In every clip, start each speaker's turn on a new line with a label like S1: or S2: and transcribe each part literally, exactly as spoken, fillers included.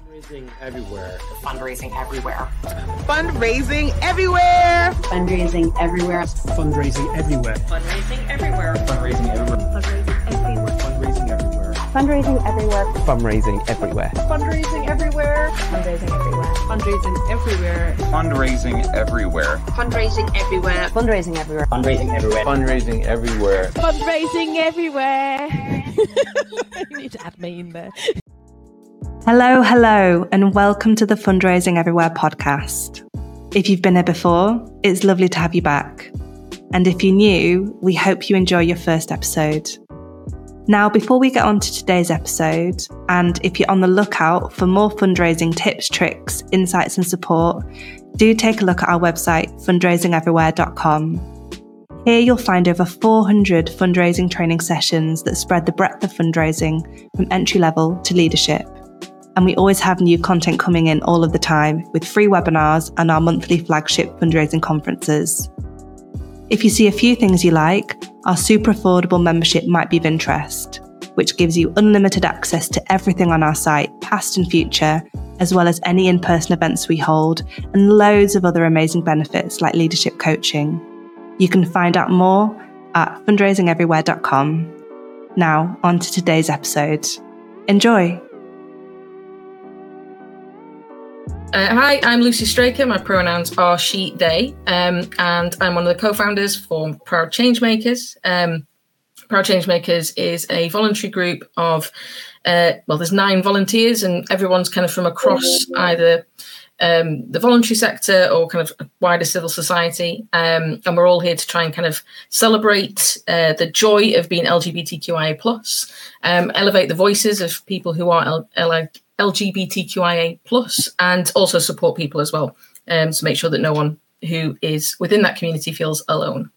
S1: Fundraising everywhere.
S2: Fundraising everywhere.
S3: Fundraising everywhere.
S4: Fundraising everywhere.
S5: Fundraising everywhere.
S2: Fundraising everywhere.
S5: Fundraising everywhere.
S2: Fundraising everywhere.
S5: Fundraising everywhere.
S4: Fundraising everywhere.
S3: Fundraising everywhere.
S6: Fundraising everywhere. Fundraising everywhere.
S7: Fundraising everywhere.
S6: Fundraising everywhere.
S4: Fundraising everywhere.
S5: Fundraising everywhere.
S1: Fundraising everywhere.
S6: Fundraising everywhere. You need to add me in there.
S8: Hello, hello, and welcome to the Fundraising Everywhere podcast. If you've been here before, it's lovely to have you back. And if you're new, we hope you enjoy your first episode. Now, before we get on to today's episode, and if you're on the lookout for more fundraising tips, tricks, insights and support, do take a look at our website, fundraising everywhere dot com. Here you'll find over four hundred fundraising training sessions that spread the breadth of fundraising from entry level to leadership. And we always have new content coming in all of the time with free webinars and our monthly flagship fundraising conferences. If you see a few things you like, our super affordable membership might be of interest, which gives you unlimited access to everything on our site, past and future, as well as any in-person events we hold, and loads of other amazing benefits like leadership coaching. You can find out more at fundraising everywhere dot com. Now, on to today's episode. Enjoy!
S9: Uh, hi, I'm Lucy Straker. My pronouns are she, they, um, and I'm one of the co-founders for Proud Changemakers. Um, Proud Changemakers is a voluntary group of, uh, well, there's nine volunteers, and everyone's kind of from across either um, the voluntary sector or kind of wider civil society. Um, and we're all here to try and kind of celebrate uh, the joy of being L G B T Q I A plus, um, elevate the voices of people who are L- L- L G B T Q I A plus, and also support people as well, um, to make sure that no one who is within that community feels alone.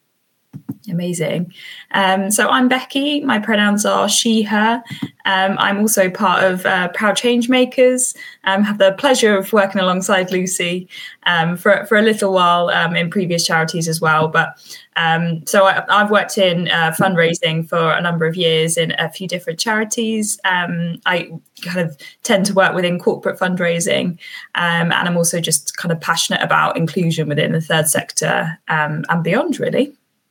S10: Amazing. Um, so I'm Becky. My pronouns are she, her. Um, I'm also part of uh, Proud Changemakers. Um, have the pleasure of working alongside Lucy um, for, for a little while um, in previous charities as well. But um, so I, I've worked in uh, fundraising for a number of years in a few different charities. Um, I kind of tend to work within corporate fundraising, um, and I'm also just kind of passionate about inclusion within the third sector um, and beyond, really.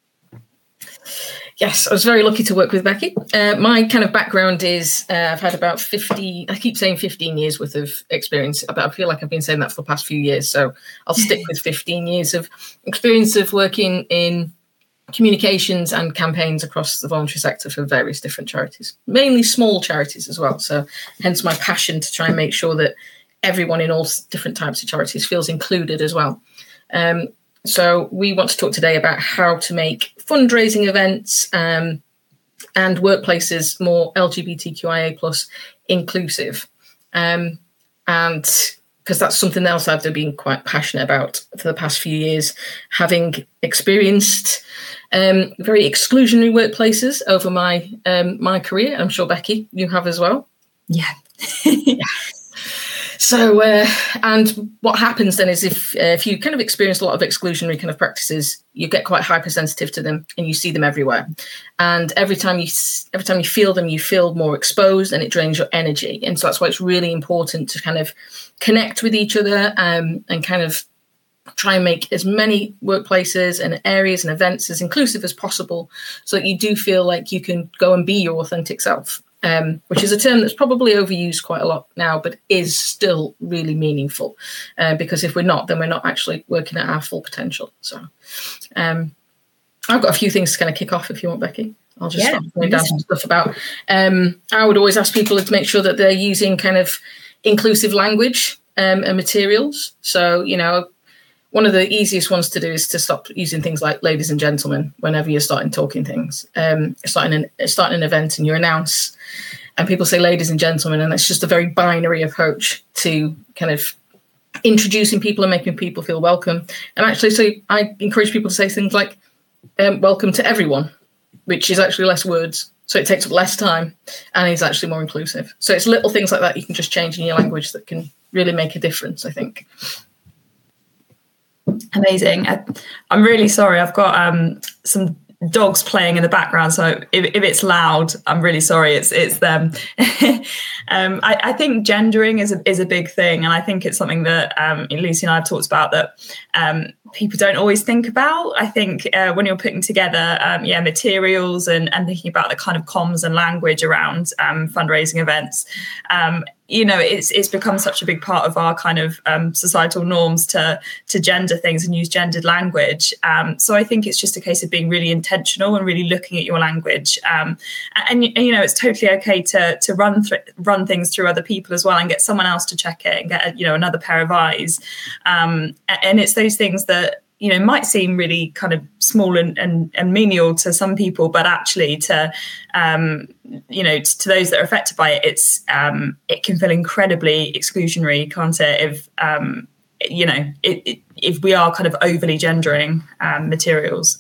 S9: Yes, I was very lucky to work with Becky. Uh, my kind of background is uh, I've had about fifty, I keep saying fifteen years worth of experience, but I feel like I've been saying that for the past few years. So I'll stick with fifteen years of experience of working in communications and campaigns across the voluntary sector for various different charities, mainly small charities as well. So hence my passion to try and make sure that everyone in all different types of charities feels included as well. Um, So we want to talk today about how to make fundraising events um, and workplaces more L G B T Q I A plus inclusive. Um, and because that's something else I've been quite passionate about for the past few years, having experienced um, very exclusionary workplaces over my um, my career. I'm sure, Becky, you have as well.
S10: Yeah.
S9: yeah. So, uh, and what happens then is if uh, if you kind of experience a lot of exclusionary kind of practices, you get quite hypersensitive to them and you see them everywhere. And every time you every time you feel them, you feel more exposed and it drains your energy. And so that's why it's really important to kind of connect with each other um, and kind of try and make as many workplaces and areas and events as inclusive as possible so that you do feel like you can go and be your authentic self. Um, which is a term that's probably overused quite a lot now, but is still really meaningful. Uh, because if we're not, then we're not actually working at our full potential. So um, I've got a few things to kind of kick off if you want, Becky. I'll just
S10: yeah,
S9: start going down some stuff about. Um, I would always ask people to make sure that they're using kind of inclusive language um, and materials. So, you know, one of the easiest ones to do is to stop using things like ladies and gentlemen whenever you're starting talking things. Um, starting an starting an event and you announce, and people say ladies and gentlemen, and it's just a very binary approach to kind of introducing people and making people feel welcome. And actually, so I encourage people to say things like um, welcome to everyone, which is actually less words. So it takes up less time and is actually more inclusive. So it's little things like that you can just change in your language that can really make a difference, I think.
S10: Amazing. I, I'm really sorry. I've got um, some dogs playing in the background, so if, if it's loud, I'm really sorry, it's it's them. um, I, I think gendering is a, is a big thing, and I think it's something that um, Lucy and I have talked about that um, people don't always think about. I think uh, when you're putting together um, yeah materials and, and thinking about the kind of comms and language around um, fundraising events, um, you know, it's it's become such a big part of our kind of um, societal norms to to gender things and use gendered language. Um, so I think it's just a case of being really intentional and really looking at your language. Um, and, and you know, it's totally okay to to run th- run things through other people as well and get someone else to check it and get a, you know another pair of eyes. Um, and it's those things that, you know, might seem really kind of small and, and, and menial to some people, but actually to, um, you know, to those that are affected by it, it's um, it can feel incredibly exclusionary, can't it? If, um, you know, it, it, if we are kind of overly gendering um, materials.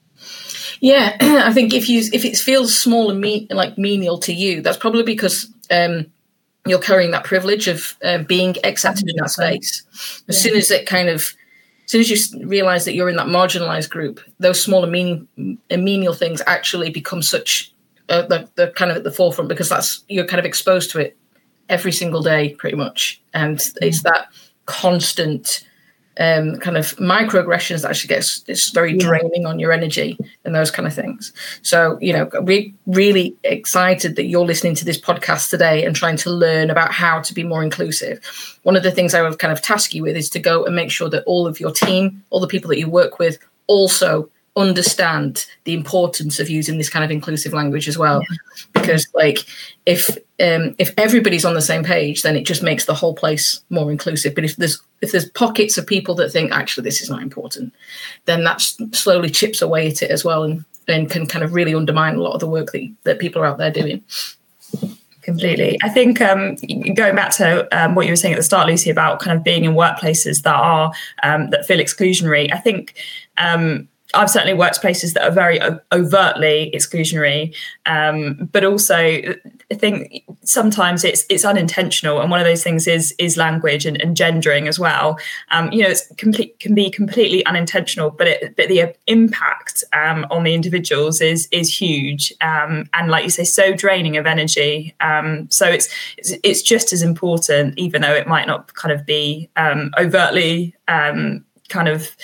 S9: Yeah, I think if you if it feels small and me, like menial to you, that's probably because um, you're carrying that privilege of uh, being accepted in that space. As yeah. soon as it kind of As soon as you realise that you're in that marginalised group, those small and, meaning, and menial things actually become such uh, the, the kind of at the forefront, because that's you're kind of exposed to it every single day, pretty much, and mm-hmm. it's that constant um, kind of microaggressions that actually gets it's very yeah. draining on your energy and those kind of things. So, you know, we're really excited that you're listening to this podcast today and trying to learn about how to be more inclusive. One of the things I would kind of task you with is to go and make sure that all of your team, all the people that you work with, also understand the importance of using this kind of inclusive language as well. Yeah. Because like if um, if everybody's on the same page, then it just makes the whole place more inclusive. But if there's if there's pockets of people that think actually this is not important, then that slowly chips away at it as well, and, and can kind of really undermine a lot of the work that that people are out there doing.
S10: Completely. I think um, going back to um, what you were saying at the start, Lucy, about kind of being in workplaces that are um, that feel exclusionary. I think um, I've certainly worked places that are very o- overtly exclusionary, um, but also I think sometimes it's it's unintentional, and one of those things is is language and, and gendering as well. Um, you know, it's complete can be completely unintentional, but it, but the impact um, on the individuals is is huge, um, and like you say, so draining of energy. Um, so it's, it's it's just as important, even though it might not kind of be um, overtly um, kind of.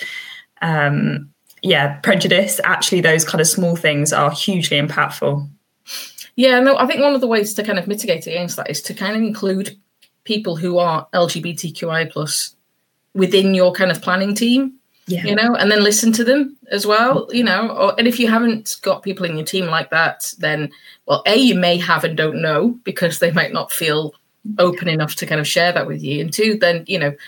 S10: Um, yeah, prejudice, actually those kind of small things are hugely impactful.
S9: Yeah, no, I think one of the ways to kind of mitigate against that is to kind of include people who are L G B T Q I plus within your kind of planning team, yeah. you know, and then listen to them as well, you know, or, and if you haven't got people in your team like that, then, well, A, you may have and don't know, because they might not feel open enough to kind of share that with you. And two, then, you know,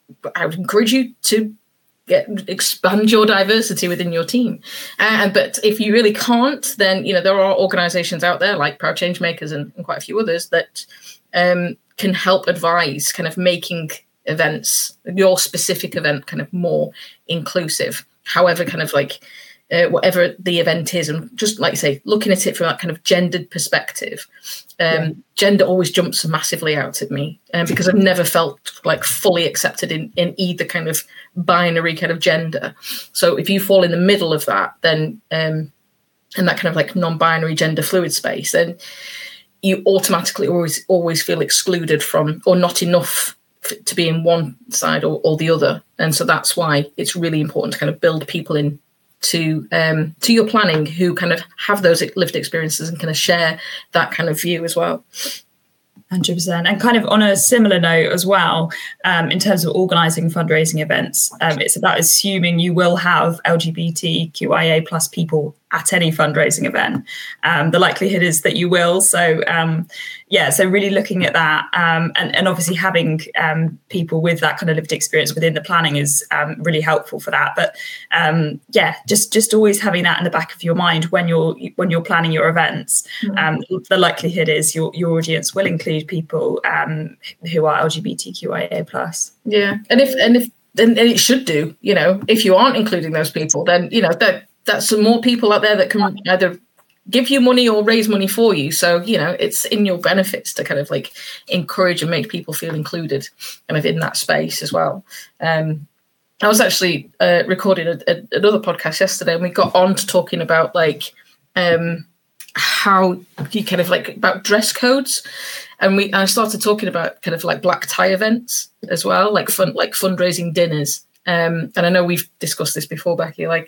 S9: I would encourage you to Get, expand your diversity within your team. Uh, but if you really can't, then, you know, there are organizations out there like Proud Changemakers and, and quite a few others that um, can help advise kind of making events, your specific event, kind of more inclusive, however, kind of like uh, whatever the event is. And just like you say, looking at it from that kind of gendered perspective. Um, yeah. Gender always jumps massively out at me uh, because I've never felt like fully accepted in, in either kind of binary kind of gender. So if you fall in the middle of that, then um, in that kind of like non-binary gender fluid space, then you automatically always always feel excluded from, or not enough f- to be in one side or, or the other. And so that's why it's really important to kind of build people in to um, to your planning who kind of have those lived experiences and kind of share that kind of view as well.
S10: one hundred percent. And kind of on a similar note as well, um, in terms of organising fundraising events, um, it's about assuming you will have L G B T Q I A plus people at any fundraising event. Um, the likelihood is that you will. So, um, yeah, so really looking at that um, and, and obviously having um, people with that kind of lived experience within the planning is um, really helpful for that. But um, yeah, just just always having that in the back of your mind when you're when you're planning your events. Um, the likelihood is your your audience will include people um, who are L G B T Q I A plus.
S9: Yeah, and if and if and it should do, you know, if you aren't including those people, then you know that. That's some more people out there that can either give you money or raise money for you. So, you know, it's in your benefits to kind of like encourage and make people feel included kind of in that space as well. Um, I was actually uh, recording a, a, another podcast yesterday, and we got on to talking about like um, how you kind of like about dress codes, and we I started talking about kind of like black tie events as well, like fun like fundraising dinners. Um, and I know we've discussed this before, Becky. Like,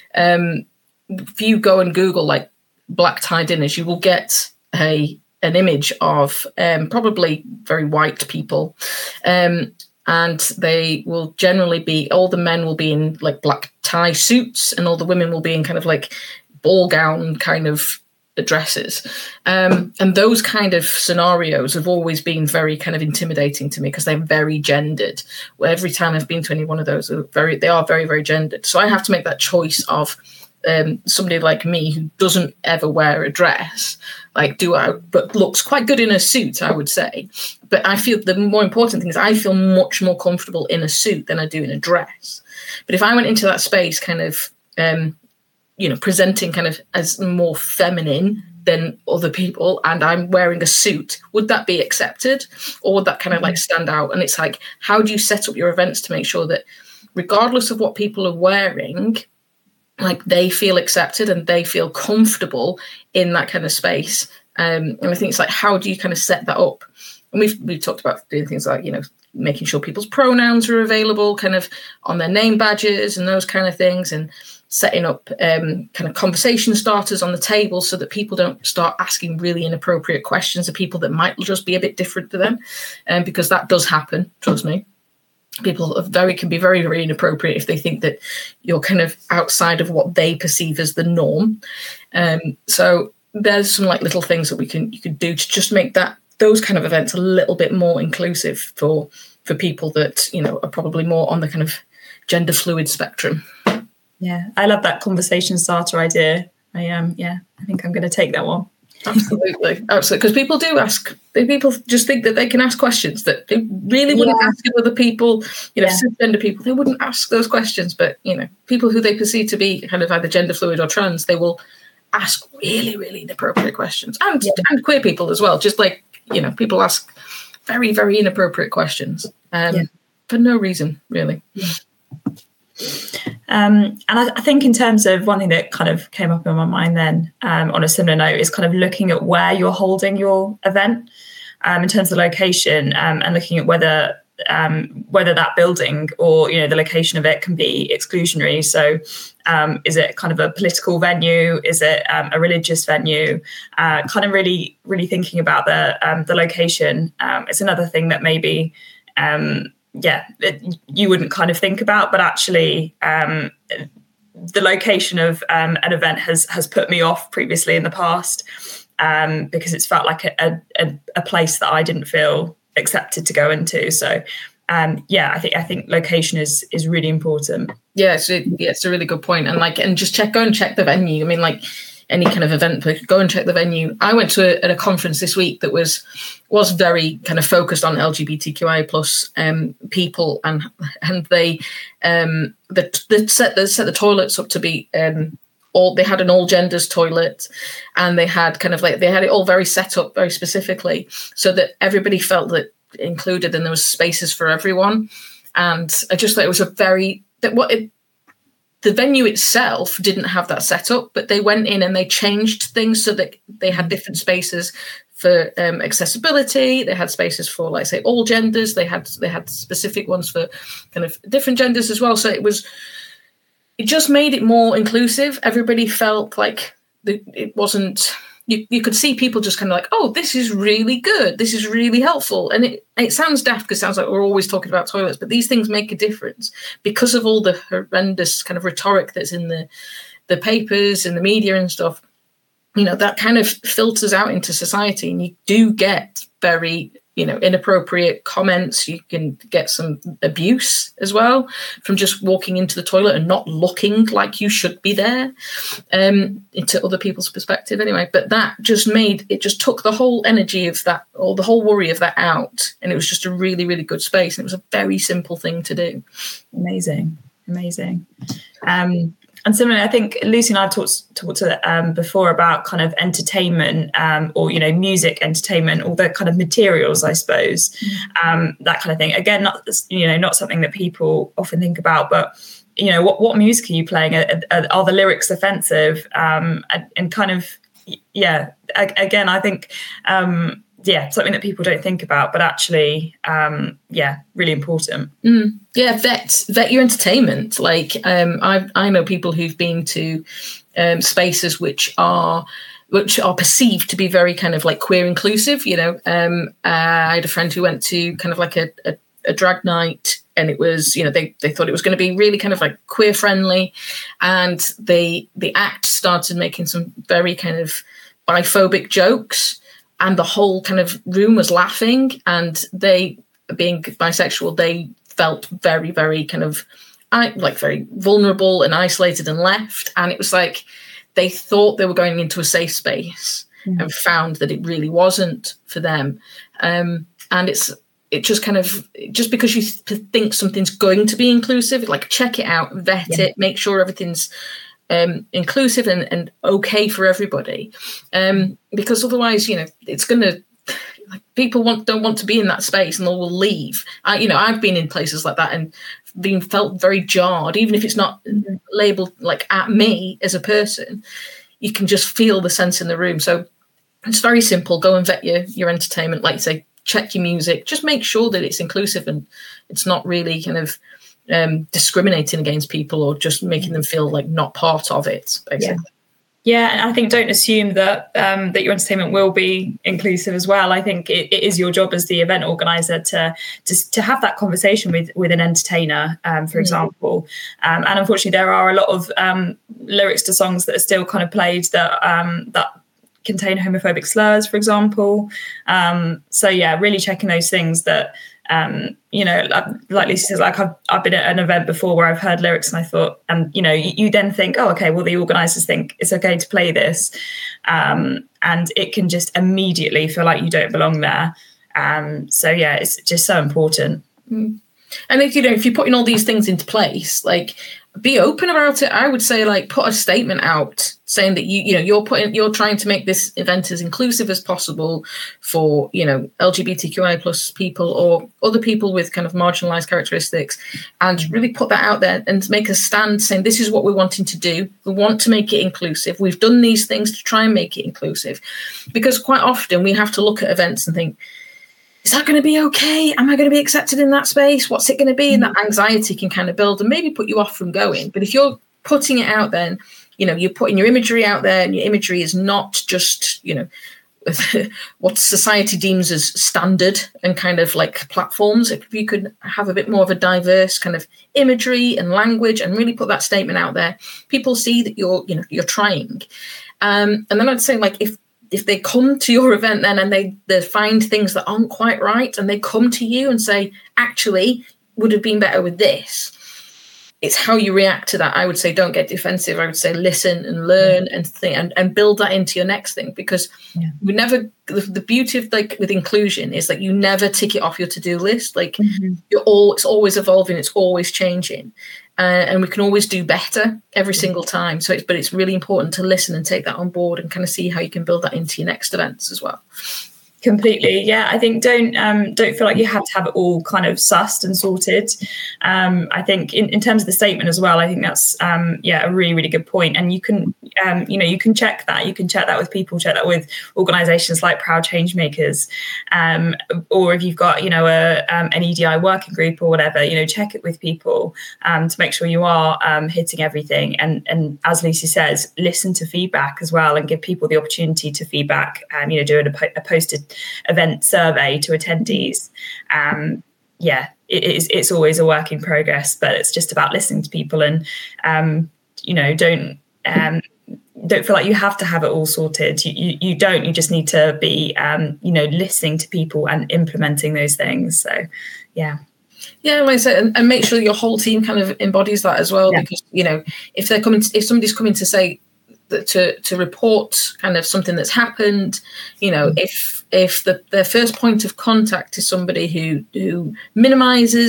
S9: um, if you go and Google like black tie dinners, you will get a an image of um, probably very white people. Um, And they will generally be, all the men will be in like black tie suits, and all the women will be in kind of like ball gown kind of dresses. Um, and those kind of scenarios have always been very kind of intimidating to me, because they're very gendered. Well, every time I've been to any one of those, they're very, they are very, very gendered. So I have to make that choice of um, somebody like me who doesn't ever wear a dress, like do I, but looks quite good in a suit, I would say. But I feel the more important thing is I feel much more comfortable in a suit than I do in a dress. But if I went into that space kind of, um, you know, presenting kind of as more feminine than other people, and I'm wearing a suit, would that be accepted? Or would that kind of like stand out? And it's like, how do you set up your events to make sure that regardless of what people are wearing, like they feel accepted and they feel comfortable in that kind of space? Um, and I think it's like, how do you kind of set that up? And we've we've talked about doing things like, you know, making sure people's pronouns are available kind of on their name badges and those kind of things, and setting up um, kind of conversation starters on the table so that people don't start asking really inappropriate questions of people that might just be a bit different to them. Um, because that does happen, trust me. People are very can be very, very inappropriate if they think that you're kind of outside of what they perceive as the norm. Um, so there's some like little things that we can you can do to just make that those kind of events a little bit more inclusive for for people that, you know, are probably more on the kind of gender fluid spectrum.
S10: Yeah, I love that conversation starter idea. I um yeah, I think I'm going to take that one.
S9: Absolutely, absolutely. Because people do ask, people just think that they can ask questions that they really wouldn't yeah. ask of other people. You know, yeah. cisgender people, they wouldn't ask those questions. But, you know, people who they perceive to be kind of either gender fluid or trans, they will ask really, really inappropriate questions. And, yeah. and queer people as well. Just like, you know, people ask very, very inappropriate questions um, yeah. for no reason, really.
S10: Yeah. Um, and I, I think in terms of one thing that kind of came up in my mind then um, on a similar note is kind of looking at where you're holding your event um, in terms of the location um, and looking at whether um, whether that building or, you know, the location of it can be exclusionary. So um, is it kind of a political venue? Is it um, a religious venue? Uh, kind of really, really thinking about the um, the location. Um, it's another thing that maybe um, yeah, it, you wouldn't kind of think about, but actually um, the location of um, an event has has put me off previously in the past um, because it's felt like a, a, a place that I didn't feel accepted to go into. So um, yeah, I think I think location is is really important.
S9: Yeah, it's, it, yeah, it's a really good point. And like, and just check, go and check the venue. I mean, like any kind of event, go and check the venue. I went to a, at a conference this week that was was very kind of focused on L G B T Q I plus um, people, and and they um, the, the set they set the toilets up to be um, all. They had an all genders toilet, and they had kind of like they had it all very set up very specifically so that everybody felt that included, and there was spaces for everyone. And I just thought it was a very that what it. The venue itself didn't have that set up, but they went in and they changed things so that they had different spaces for um, accessibility. They had spaces for, like, say, all genders. They had they had specific ones for kind of different genders as well. So it was, it just made it more inclusive. Everybody felt like the, it wasn't. You, you could see people just kind of like, oh, this is really good. This is really helpful. And it, it sounds daft because it sounds like we're always talking about toilets, but these things make a difference because of all the horrendous kind of rhetoric that's in the, the papers and the media and stuff. You know, that kind of filters out into society, and you do get very, you know, inappropriate comments. You can get some abuse as well from just walking into the toilet and not looking like you should be there, um, into other people's perspective anyway. But that just made, it just took the whole energy of that, or the whole worry of that out. And it was just a really, really good space. And it was a very simple thing to do.
S10: Amazing. Amazing. Um, and similarly, I think Lucy and I have talked talked to, um, before about kind of entertainment, um, or you know, music entertainment, all the kind of materials, I suppose, mm-hmm. um, that kind of thing. Again, not you know, not something that people often think about, but you know, what what music are you playing? Are, are, are the lyrics offensive? Um, and, and kind of, yeah. Again, I think. Um, Yeah, something that people don't think about, but actually, um, yeah, really important.
S9: Mm. Yeah, vet vet your entertainment. Like, um, I I know people who've been to um, spaces which are which are perceived to be very kind of like queer inclusive. You know, um, uh, I had a friend who went to kind of like a, a, a drag night, and it was, you know, they they thought it was going to be really kind of like queer friendly, and they the act started making some very kind of biphobic jokes. And the whole kind of room was laughing, and they, being bisexual, they felt very, very kind of like very vulnerable and isolated and left. And it was like they thought they were going into a safe space mm. and found that it really wasn't for them. Um, and it's it just kind of just because you th- think something's going to be inclusive, like check it out, vet yeah. it, make sure everything's Um, inclusive and, and okay for everybody, um, because otherwise, you know, it's going to like, people want don't want to be in that space and they will leave. I, you know, I've been in places like that and been felt very jarred, even if it's not labelled like at me as a person. You can just feel the sense in the room. So it's very simple. Go and vet your your entertainment, like you say, check your music. Just make sure that it's inclusive and it's not really kind of um discriminating against people or just making them feel like not part of it, basically.
S10: Yeah, yeah, and I think don't assume that um that your entertainment will be inclusive as well. I think it, it is your job as the event organizer to to, to have that conversation with with an entertainer, um for mm-hmm. example, um and unfortunately there are a lot of um lyrics to songs that are still kind of played that um that contain homophobic slurs, for example. Um so yeah, really checking those things that Um, you know, like Lucy says, like I've, I've been at an event before where I've heard lyrics and I thought, and you know, you, you then think, oh, okay, well, the organisers think it's okay to play this, um, and it can just immediately feel like you don't belong there. Um, so yeah, it's just so important.
S9: Mm. And if you know, if you're putting all these things into place, like be open about it. I would say, like, put a statement out saying that you, you know, you're putting, you're trying to make this event as inclusive as possible for, you know, L G B T Q I plus people or other people with kind of marginalized characteristics, and really put that out there and make a stand saying this is what we're wanting to do. We want to make it inclusive. We've done these things to try and make it inclusive, because quite often we have to look at events and think, is that going to be okay? Am I going to be accepted in that space? What's it going to be? And that anxiety can kind of build and maybe put you off from going. But if you're putting it out there, you know, you're putting your imagery out there, and your imagery is not just, you know, what society deems as standard and kind of like platforms. If you could have a bit more of a diverse kind of imagery and language and really put that statement out there, people see that you're, you know, you're trying. Um, and then I'd say, like, if if they come to your event then and they, they find things that aren't quite right, and they come to you and say, actually, would have been better with this, it's how you react to that. I would say don't get defensive. I would say listen and learn and think and, and build that into your next thing, because yeah. we never, the, the beauty of like with inclusion is that you never tick it off your to-do list. Like mm-hmm. you're all, it's always evolving. It's always changing. Uh, and we can always do better every single time. So, it's, but it's really important to listen and take that on board and kind of see how you can build that into your next events as well.
S10: Completely, yeah. I think don't um, don't feel like you have to have it all kind of sussed and sorted. Um, I think in, in terms of the statement as well, I think that's um, yeah a really really good point. And you can um, you know you can check that. You can check that with people, check that with organisations like Proud Changemakers, um, or if you've got you know a um, an E D I working group or whatever, you know check it with people um, to make sure you are um, hitting everything. And and as Lucy says, listen to feedback as well and give people the opportunity to feedback. Um, you know, doing a, po- a posted event survey to attendees. Um, yeah, it is, it's always a work in progress, but it's just about listening to people and, um, you know, don't um, don't feel like you have to have it all sorted. You, you, you don't, you just need to be, um, you know, listening to people and implementing those things. So, yeah.
S9: Yeah, like I said, and, and make sure your whole team kind of embodies that as well, yeah. because, you know, if they're coming, to, if somebody's coming to say, to to report kind of something that's happened, you know, mm-hmm. if if the their first point of contact is somebody who who minimises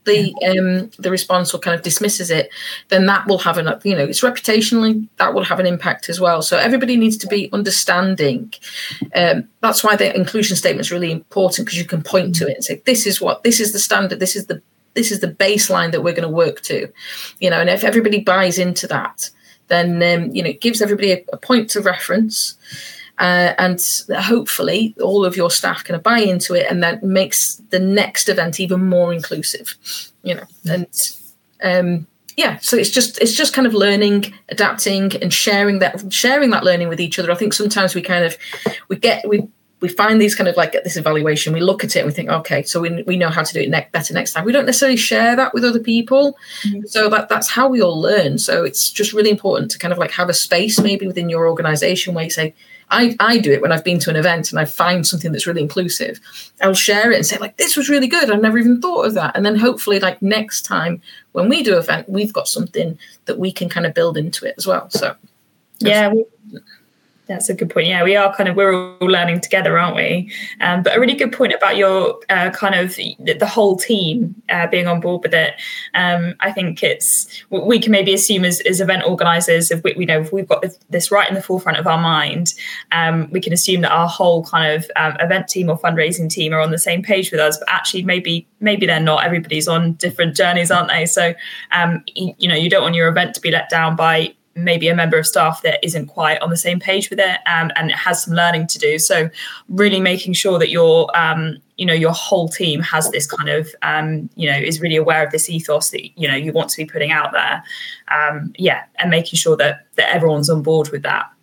S9: the um, the response or kind of dismisses it, then that will have an, you know, it's reputationally, that will have an impact as well. So everybody needs to be understanding. Um, that's why the inclusion statement is really important, because you can point to it and say, this is what, this is the standard, this is the this is the baseline that we're going to work to, you know, and if everybody buys into that, then, um, you know, it gives everybody a, a point of reference. Uh, and hopefully all of your staff can buy into it, and that makes the next event even more inclusive, you know. And um, yeah, so it's just it's just kind of learning, adapting, and sharing that sharing that learning with each other. I think sometimes we kind of we get we we find these kind of like at this evaluation, we look at it and we think, okay, so we we know how to do it ne- better next time. We don't necessarily share that with other people, mm-hmm. so that that's how we all learn. So it's just really important to kind of like have a space maybe within your organization where you say, I, I do it when I've been to an event and I find something that's really inclusive. I'll share it and say, like, this was really good. I've never even thought of that. And then hopefully, like, next time when we do an event, we've got something that we can kind of build into it as well. So,
S10: yeah, we, that's a good point. Yeah, we are kind of, we're all learning together, aren't we? Um, but a really good point about your uh, kind of the, the whole team uh, being on board with it. Um, I think it's, we can maybe assume as, as event organisers, if we, we know if we've got this right in the forefront of our mind, um, we can assume that our whole kind of um, event team or fundraising team are on the same page with us. But actually, maybe maybe they're not. Everybody's on different journeys, aren't they? So, um, you, you know, you don't want your event to be let down by maybe a member of staff that isn't quite on the same page with it, um, and it has some learning to do. So really making sure that your, um, you know, your whole team has this kind of, um, you know, is really aware of this ethos that, you know, you want to be putting out there. Um, yeah. And making sure that, that everyone's on board with that.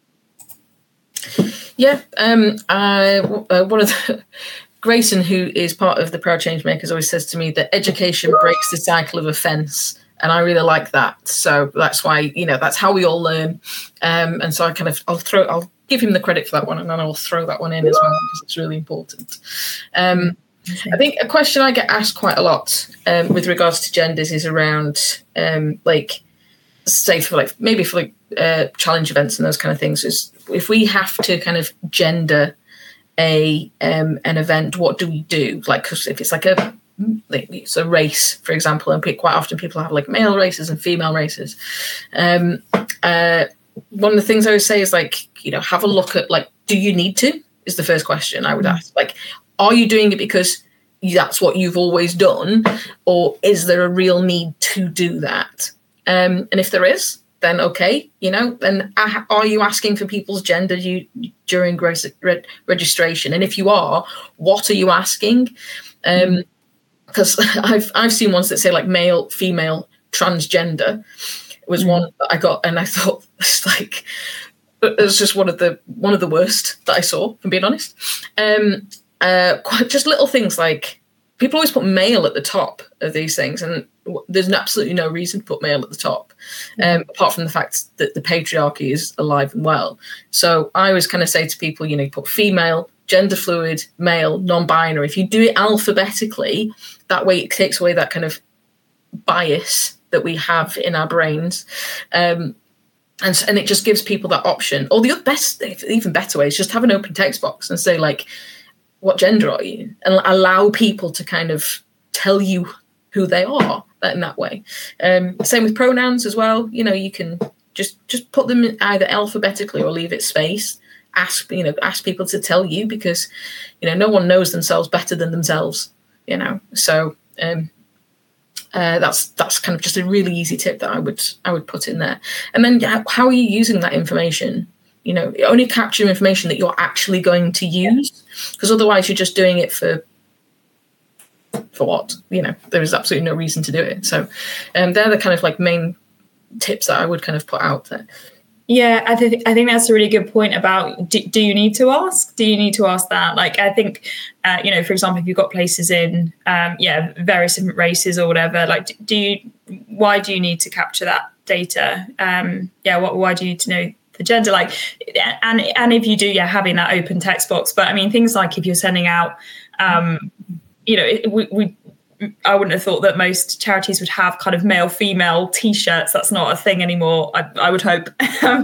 S9: Yeah. Um, I, uh, one of the, Grayson, who is part of the Proud Changemakers, always says to me that education breaks the cycle of offence. And I really like that. So that's why, you know, that's how we all learn. Um, and so I kind of, I'll throw, I'll give him the credit for that one, and then I'll throw that one in as well, because it's really important. Um, I think a question I get asked quite a lot um, with regards to genders is around, um, like, say for like, maybe for like uh, challenge events and those kind of things, is if we have to kind of gender a um, an event, what do we do? Like, 'cause if it's like a, it's a race, for example, and quite often people have like male races and female races. Um, uh, one of the things I would say is like, you know, have a look at like, do you need to? Is the first question I would ask. Like, are you doing it because that's what you've always done, or is there a real need to do that? Um, and if there is, then okay, you know, then are you asking for people's gender you, during re- registration? And if you are, what are you asking? Um, Because I've I've seen ones that say like male, female, transgender was mm. one that I got, and I thought it's like it was just one of the one of the worst that I saw, if I'm being honest. Um, uh, quite just little things like people always put male at the top of these things, and there's absolutely no reason to put male at the top, um, mm. apart from the fact that the patriarchy is alive and well. So I always kind of say to people, you know, put female, gender fluid, male, non-binary. If you do it alphabetically, that way it takes away that kind of bias that we have in our brains. Um, and, and it just gives people that option. Or the best, even better way is just have an open text box and say like, what gender are you? And allow people to kind of tell you who they are in that way. Um, same with pronouns as well. You know, you can just, just put them either alphabetically or leave it space. Ask, you know, ask people to tell you, because, you know, no one knows themselves better than themselves, you know. So um, uh, that's that's kind of just a really easy tip that I would I would put in there. And then yeah, how are you using that information? You know, only capture information that you're actually going to use, because otherwise you're just doing it for for what? You know, there is absolutely no reason to do it. So um, they're the kind of like main tips that I would kind of put out there.
S10: Yeah, I think I think that's a really good point about do, do you need to ask? Do you need to ask that? Like, I think, uh, you know, for example, if you've got places in, um, yeah, various different races or whatever, like, do you, why do you need to capture that data? Um, yeah, what, why do you need to know the gender? Like, and and if you do, yeah, having that open text box. But I mean, things like if you're sending out, um, you know, we, we I wouldn't have thought that most charities would have kind of male female t-shirts. That's not a thing anymore, I, I would hope.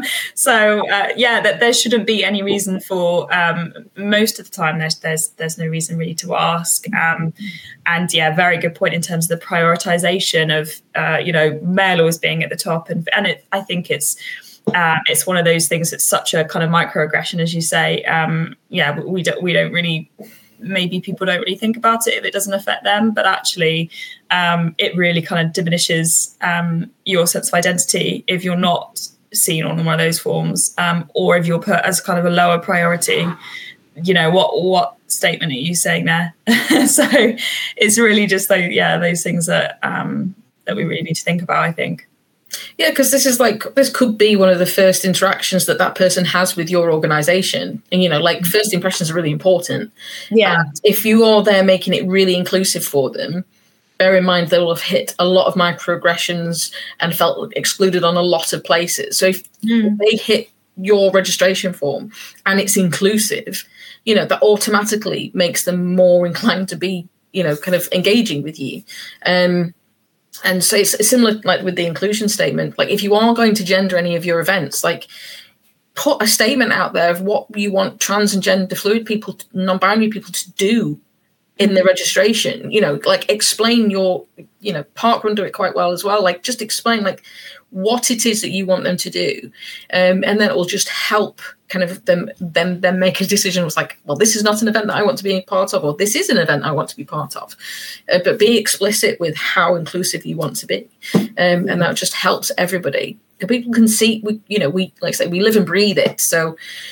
S10: so uh, yeah, that there shouldn't be any reason for um, most of the time there's there's there's no reason really to ask. Um, and yeah, very good point in terms of the prioritization of uh, you know, male always being at the top, and and it, I think it's uh, it's one of those things that's such a kind of microaggression, as you say. Um, yeah, we don't we don't really. Maybe people don't really think about it if it doesn't affect them, but actually um, it really kind of diminishes um, your sense of identity if you're not seen on one of those forms, um, or if you're put as kind of a lower priority. You know, what what statement are you saying there? So it's really just those, yeah, those things that um, that we really need to think about, I think.
S9: Yeah, because this is like, this could be one of the first interactions that that person has with your organisation. And, you know, like first impressions are really important.
S10: Yeah.
S9: And if you are there making it really inclusive for them, bear in mind they will have hit a lot of microaggressions and felt excluded on a lot of places. So if mm. they hit your registration form and it's inclusive, you know, that automatically makes them more inclined to be, you know, kind of engaging with you. Um And so it's similar, like with the inclusion statement. Like if you are going to gender any of your events, like put a statement out there of what you want trans and gender fluid people, non-binary people to do in the registration. You know, like explain your, you know, Parkrun do it quite well as well. Like just explain like what it is that you want them to do, um, and then it will just help kind of them them then make a decision. It's like, well, this is not an event that I want to be a part of, or this is an event I want to be part of. Uh, but be explicit with how inclusive you want to be, um, and that just helps everybody. People can see, we, you know, we like I say, we live and breathe it, so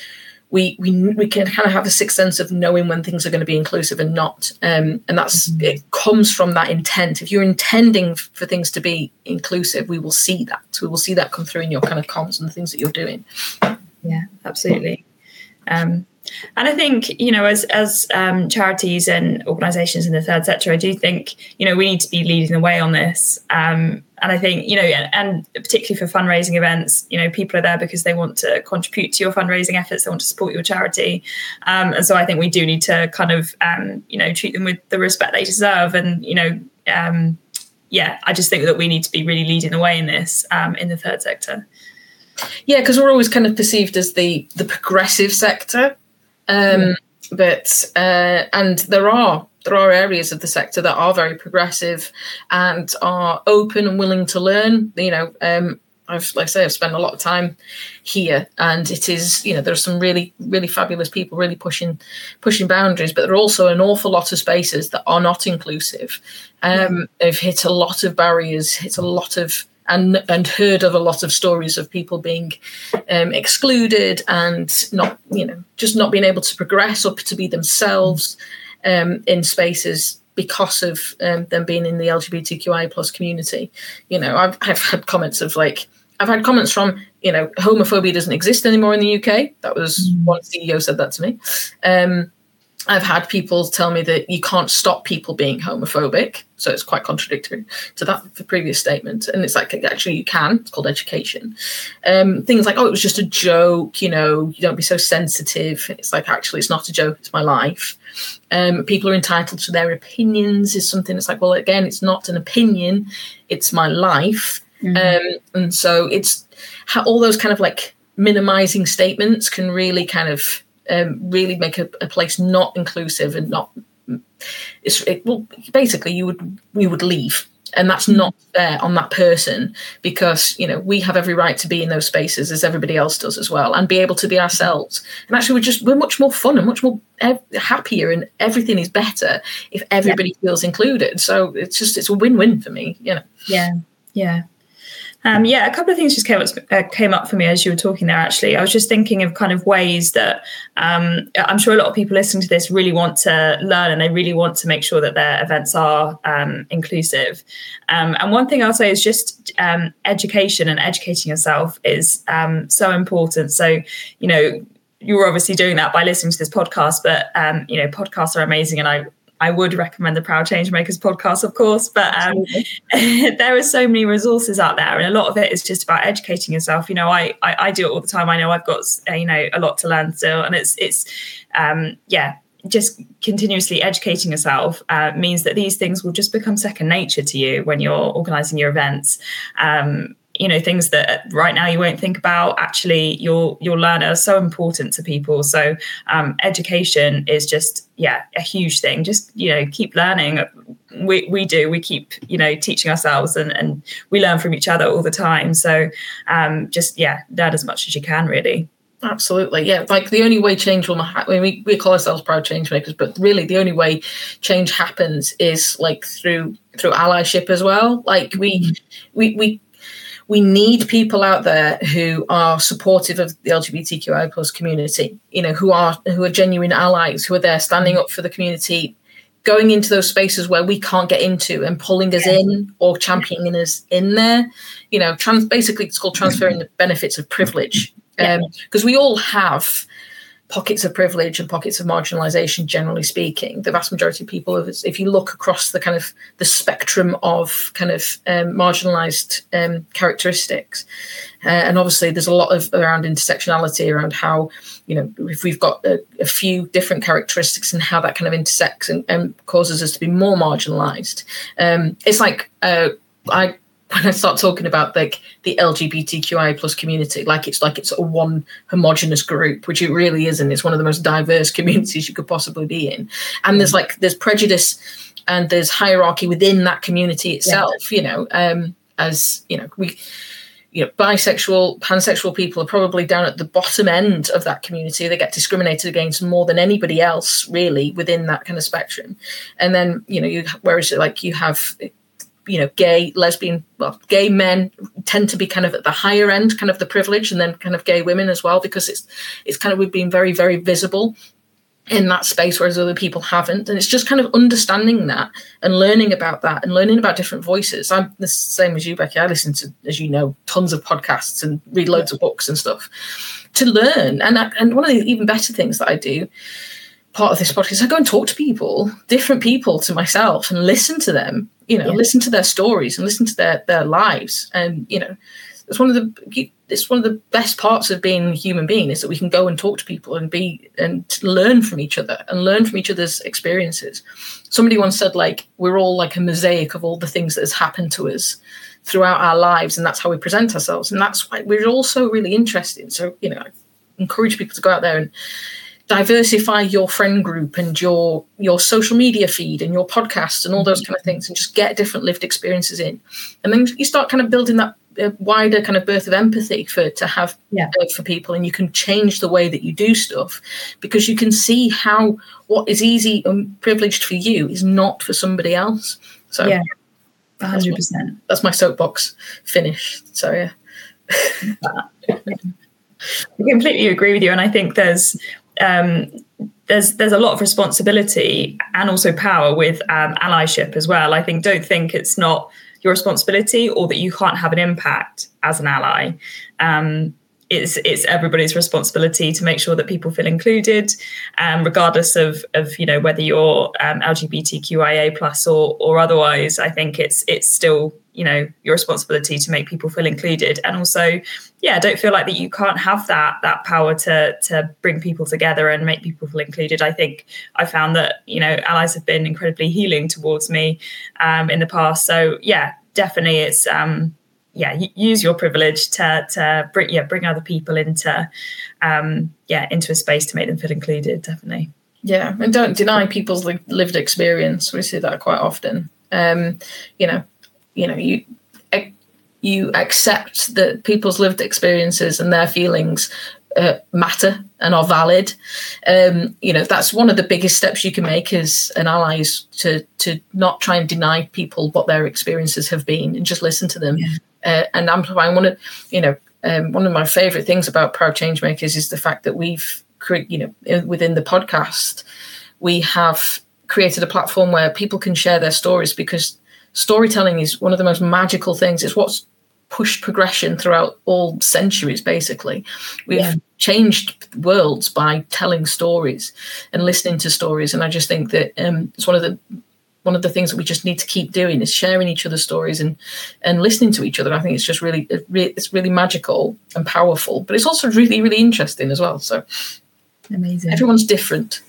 S9: we we we can kind of have a sixth sense of knowing when things are going to be inclusive and not, um, and that's mm-hmm. it comes from that intent. If you're intending for things to be inclusive, we will see that. We will see that come through in your kind of comms and the things that you're doing.
S10: Yeah, absolutely. Um, and I think, you know, as as um, charities and organisations in the third sector, I do think, you know, we need to be leading the way on this. Um, and I think, you know, and particularly for fundraising events, you know, people are there because they want to contribute to your fundraising efforts. They want to support your charity. Um, and so I think we do need to kind of, um, you know, treat them with the respect they deserve. And, you know, um, yeah, I just think that we need to be really leading the way in this um, in the third sector.
S9: Yeah, because we're always kind of perceived as the the progressive sector, um, mm. but uh, and there are there are areas of the sector that are very progressive and are open and willing to learn. You know, um, I've like I say, I've spent a lot of time here, and it is, you know, there are some really really fabulous people really pushing pushing boundaries, but there are also an awful lot of spaces that are not inclusive. Um, mm. They've hit a lot of barriers, hit a lot of. And and heard of a lot of stories of people being um, excluded and not, you know, just not being able to progress or to be themselves um, in spaces because of um, them being in the L G B T Q I plus community. You know, I've, I've had comments of like, I've had comments from, you know, homophobia doesn't exist anymore in the U K. That was mm. one C E O said that to me. Um, I've had people tell me that you can't stop people being homophobic. So it's quite contradictory to that the previous statement. And it's like, actually, you can. It's called education. Um, things like, oh, it was just a joke. You know, you don't be so sensitive. It's like, actually, it's not a joke. It's my life. Um, people are entitled to their opinions is something that's like, well, again, it's not an opinion. It's my life. Mm-hmm. Um, and so it's how all those kind of like minimizing statements can really kind of Um, really make a, a place not inclusive and not. It's it, well, basically you would we would leave, and that's not fair on that person, because you know we have every right to be in those spaces as everybody else does as well, and be able to be ourselves. And actually, we're just we're much more fun and much more ev- happier, and everything is better if everybody yeah. feels included. So it's just it's a win-win for me, you know.
S10: Yeah, yeah. Um, yeah, a couple of things just came up, uh, came up for me as you were talking there, actually. I was just thinking of kind of ways that um, I'm sure a lot of people listening to this really want to learn, and they really want to make sure that their events are um, inclusive. Um, and one thing I'll say is just um, education and educating yourself is um, so important. So, you know, you're obviously doing that by listening to this podcast, but, um, you know, podcasts are amazing, and I I would recommend the Proud Changemakers podcast, of course, but um, there are so many resources out there, and a lot of it is just about educating yourself. You know, I, I I do it all the time. I know I've got uh, you know a lot to learn still, and it's it's um, yeah, just continuously educating yourself uh, means that these things will just become second nature to you when you're organising your events. Um, you know, things that right now you won't think about, actually you'll you'll learn are so important to people. So um, education is just, yeah, a huge thing. Just, you know, keep learning. We we do, we keep, you know, teaching ourselves, and, and we learn from each other all the time. So um, just, yeah, learn as much as you can, really.
S9: Absolutely. Yeah. Like the only way change will happen, I mean, we, we call ourselves proud change makers, but really the only way change happens is like through, through allyship as well. Like we, we, we, we need people out there who are supportive of the L G B T Q I plus community, you know, who are, who are genuine allies, who are there standing up for the community, going into those spaces where we can't get into and pulling us in or championing us in there. You know, trans, basically it's called transferring the benefits of privilege. Because um, we all have pockets of privilege and pockets of marginalization, generally speaking. The vast majority of people, if you look across the kind of the spectrum of kind of um, marginalized um, characteristics, uh, and obviously there's a lot of around intersectionality, around how, you know, if we've got a, a few different characteristics and how that kind of intersects and, and causes us to be more marginalized. Um, it's like uh, I. When I start talking about like the L G B T Q I plus community, like it's like it's a one homogenous group, which it really isn't. It's one of the most diverse communities you could possibly be in. And there's like there's prejudice and there's hierarchy within that community itself, yeah. you know, um, as you know, we you know, bisexual, pansexual people are probably down at the bottom end of that community. They get discriminated against more than anybody else really within that kind of spectrum. And then, you know, you whereas like you have you know, gay, lesbian, well, gay men tend to be kind of at the higher end, kind of the privilege, and then kind of gay women as well, because it's it's kind of we've been very, very visible in that space, whereas other people haven't. And it's just kind of understanding that and learning about that and learning about different voices. I'm the same as you, Becky. I listen to, as you know, tons of podcasts and read loads of books and stuff to learn. And I, and one of the even better things that I do, part of this podcast, I go and talk to people, different people to myself, and listen to them, you know, yeah. listen to their stories and listen to their, their lives. And, you know, it's one of the, it's one of the best parts of being a human being is that we can go and talk to people and be, and learn from each other and learn from each other's experiences. Somebody once said, like, we're all like a mosaic of all the things that has happened to us throughout our lives. And that's how we present ourselves. And that's why we're also really interesting. So, you know, I encourage people to go out there and diversify your friend group and your your social media feed and your podcasts and all those kind of things, and just get different lived experiences in. And then you start kind of building that uh, wider kind of birth of empathy for to have yeah. uh, for people, and you can change the way that you do stuff, because you can see how what is easy and privileged for you is not for somebody else. So
S10: yeah, one hundred percent.
S9: That's my, that's my soapbox finish. So yeah.
S10: I completely agree with you, and I think there's um there's there's a lot of responsibility and also power with um, allyship as well. I think don't think it's not your responsibility or that you can't have an impact as an ally. Um, it's it's everybody's responsibility to make sure that people feel included, um, regardless of of you know whether you're um, L G B T Q I A plus or or otherwise. I think it's it's still you know your responsibility to make people feel included, and also yeah don't feel like that you can't have that that power to to bring people together and make people feel included. I think I found that you know allies have been incredibly healing towards me um, in the past. So yeah, definitely it's um, yeah use your privilege to to bring yeah bring other people into um, yeah into a space to make them feel included. Definitely.
S9: Yeah, and don't deny people's li- lived experience. We see that quite often. Um, you know. You know, you you accept that people's lived experiences and their feelings uh, matter and are valid. Um, you know, that's one of the biggest steps you can make as an ally, is to to not try and deny people what their experiences have been and just listen to them. Yeah. Uh, and amplify. One of you know, um, one of my favourite things about Proud Changemakers is the fact that we've created, you know, within the podcast, we have created a platform where people can share their stories, because storytelling is one of the most magical things. It's what's pushed progression throughout all centuries, basically. We've yeah. changed worlds by telling stories and listening to stories. And I just think that um, it's one of the one of the things that we just need to keep doing, is sharing each other's stories and and listening to each other. I think it's just really, it's really magical and powerful, but it's also really, really interesting as well. So
S10: amazing.
S9: Everyone's different.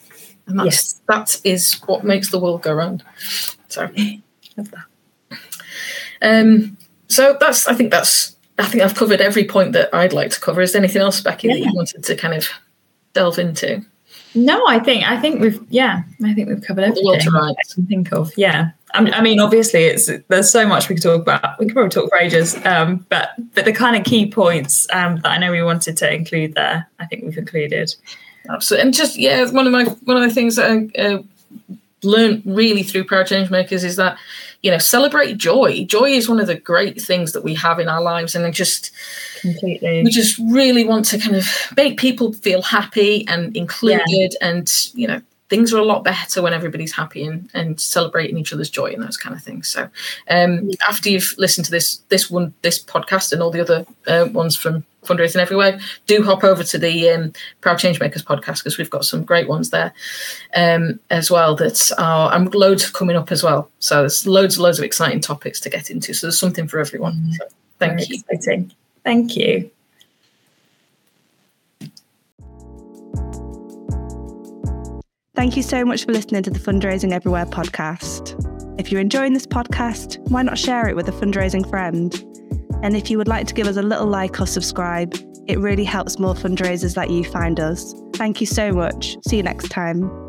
S9: And that's, yes. that is what makes the world go round. So, love that. Um, so that's, I think that's, I think I've covered every point that I'd like to cover. Is there anything else, Becky, yeah. that you wanted to kind of delve into?
S10: No, I think I think we've yeah, I think we've covered everything
S9: the world to write.
S10: I can think of. Yeah, I mean, I mean, obviously, it's there's so much we could talk about. We could probably talk for ages, um, but but the kind of key points um, that I know we wanted to include there, I think we've included.
S9: Absolutely, and just yeah, one of my one of the things that I uh, learned really through Proud Changemakers is that, you know, celebrate joy. Joy is one of the great things that we have in our lives, and I just
S10: completely
S9: we just really want to kind of make people feel happy and included, yeah. and you know, things are a lot better when everybody's happy and, and celebrating each other's joy and those kind of things. So um, after you've listened to this this one this podcast and all the other uh, ones from Fundraising Everywhere, do hop over to the um, Proud Changemakers podcast, because we've got some great ones there um, as well that are, and loads coming up as well. So there's loads and loads of exciting topics to get into. So there's something for everyone. So thank
S10: Very
S9: you.
S10: Exciting. Thank you.
S8: Thank you so much for listening to the Fundraising Everywhere podcast. If you're enjoying this podcast, why not share it with a fundraising friend? And if you would like to give us a little like or subscribe, it really helps more fundraisers like you find us. Thank you so much. See you next time.